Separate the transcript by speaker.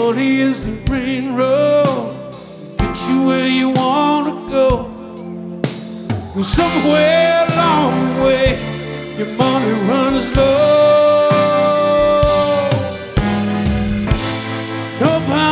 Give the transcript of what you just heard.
Speaker 1: money is the main road, get you where you wanna go. And somewhere along the way, your money runs low. Nobody